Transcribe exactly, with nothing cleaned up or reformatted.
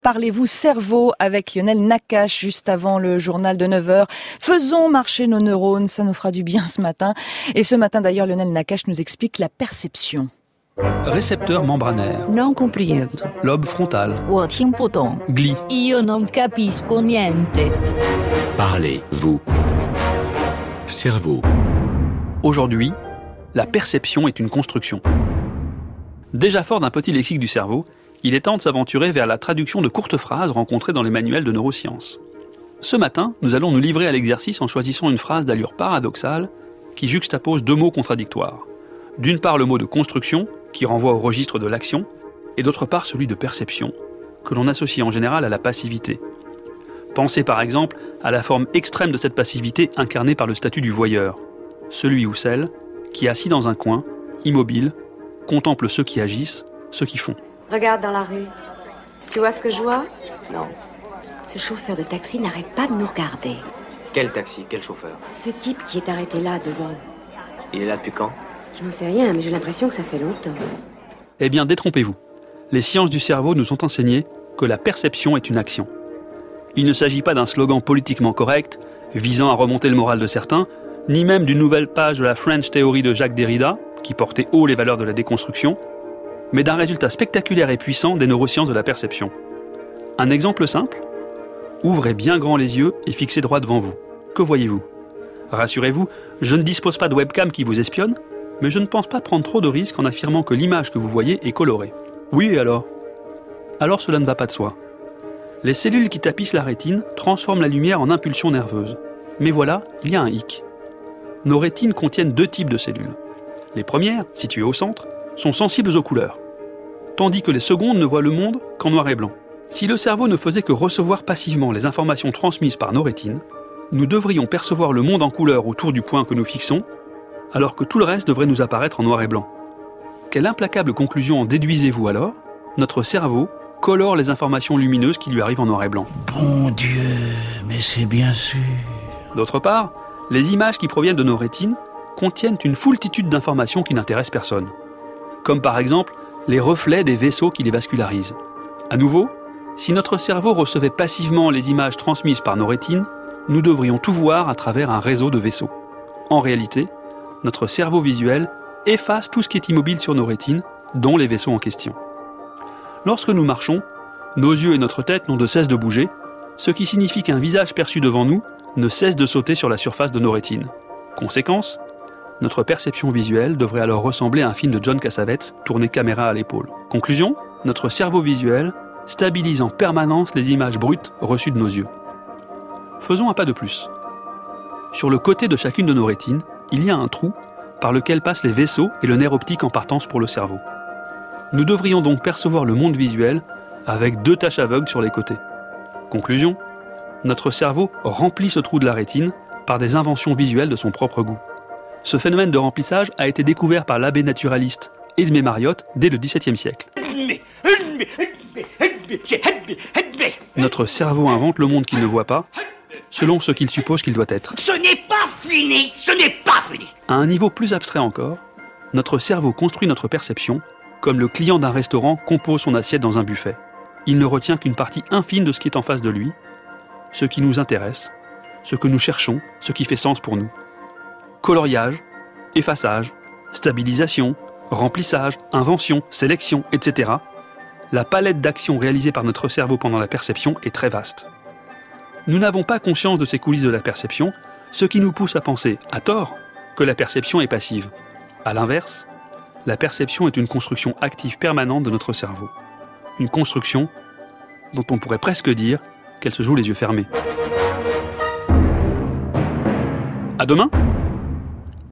Parlez-vous cerveau avec Lionel Nakache juste avant le journal de neuf heures. Faisons marcher nos neurones, ça nous fera du bien ce matin. Et ce matin d'ailleurs, Lionel Nakache nous explique la perception. Récepteur membranaire. Non comprendo. Lobe frontal. 我听不懂. Gli. Io non capisco niente. Parlez-vous cerveau. Aujourd'hui, la perception est une construction. Déjà fort d'un petit lexique du cerveau, il est temps de s'aventurer vers la traduction de courtes phrases rencontrées dans les manuels de neurosciences. Ce matin, nous allons nous livrer à l'exercice en choisissant une phrase d'allure paradoxale qui juxtapose deux mots contradictoires. D'une part le mot de construction, qui renvoie au registre de l'action, et d'autre part celui de perception, que l'on associe en général à la passivité. Pensez par exemple à la forme extrême de cette passivité incarnée par le statut du voyeur, celui ou celle qui, assis dans un coin, immobile, contemple ceux qui agissent, ceux qui font. Regarde dans la rue. Tu vois ce que je vois? Non. Ce chauffeur de taxi n'arrête pas de nous regarder. Quel taxi? Quel chauffeur? Ce type qui est arrêté là, devant. Il est là depuis quand? Je n'en sais rien, mais j'ai l'impression que ça fait longtemps. Eh bien, détrompez-vous. Les sciences du cerveau nous ont enseigné que la perception est une action. Il ne s'agit pas d'un slogan politiquement correct, visant à remonter le moral de certains, ni même d'une nouvelle page de la French Theory de Jacques Derrida, qui portait haut les valeurs de la déconstruction, mais d'un résultat spectaculaire et puissant des neurosciences de la perception. Un exemple simple? Ouvrez bien grand les yeux et fixez droit devant vous. Que voyez-vous? Rassurez-vous, je ne dispose pas de webcam qui vous espionne, mais je ne pense pas prendre trop de risques en affirmant que l'image que vous voyez est colorée. Oui, et alors? Alors cela ne va pas de soi. Les cellules qui tapissent la rétine transforment la lumière en impulsion nerveuse. Mais voilà, il y a un hic. Nos rétines contiennent deux types de cellules. Les premières, situées au centre, sont sensibles aux couleurs, tandis que les secondes ne voient le monde qu'en noir et blanc. Si le cerveau ne faisait que recevoir passivement les informations transmises par nos rétines, nous devrions percevoir le monde en couleur autour du point que nous fixons, alors que tout le reste devrait nous apparaître en noir et blanc. Quelle implacable conclusion en déduisez-vous alors? Notre cerveau colore les informations lumineuses qui lui arrivent en noir et blanc. Bon Dieu, mais c'est bien sûr. D'autre part, les images qui proviennent de nos rétines contiennent une foultitude d'informations qui n'intéressent personne. Comme par exemple les reflets des vaisseaux qui les vascularisent. À nouveau, si notre cerveau recevait passivement les images transmises par nos rétines, nous devrions tout voir à travers un réseau de vaisseaux. En réalité, notre cerveau visuel efface tout ce qui est immobile sur nos rétines, dont les vaisseaux en question. Lorsque nous marchons, nos yeux et notre tête n'ont de cesse de bouger, ce qui signifie qu'un visage perçu devant nous ne cesse de sauter sur la surface de nos rétines. Conséquence, notre perception visuelle devrait alors ressembler à un film de John Cassavetes tourné caméra à l'épaule. Conclusion, notre cerveau visuel stabilise en permanence les images brutes reçues de nos yeux. Faisons un pas de plus. Sur le côté de chacune de nos rétines, il y a un trou par lequel passent les vaisseaux et le nerf optique en partance pour le cerveau. Nous devrions donc percevoir le monde visuel avec deux taches aveugles sur les côtés. Conclusion, notre cerveau remplit ce trou de la rétine par des inventions visuelles de son propre goût. Ce phénomène de remplissage a été découvert par l'abbé naturaliste Edmé Mariotte dès le dix-septième siècle. Notre cerveau invente le monde qu'il ne voit pas, selon ce qu'il suppose qu'il doit être. Ce n'est pas fini, ce n'est pas fini. À un niveau plus abstrait encore, notre cerveau construit notre perception comme le client d'un restaurant compose son assiette dans un buffet. Il ne retient qu'une partie infime de ce qui est en face de lui, ce qui nous intéresse, ce que nous cherchons, ce qui fait sens pour nous. Coloriage, effaçage, stabilisation, remplissage, invention, sélection, et cetera. La palette d'actions réalisées par notre cerveau pendant la perception est très vaste. Nous n'avons pas conscience de ces coulisses de la perception, ce qui nous pousse à penser, à tort, que la perception est passive. À l'inverse, la perception est une construction active permanente de notre cerveau. Une construction dont on pourrait presque dire qu'elle se joue les yeux fermés. À demain!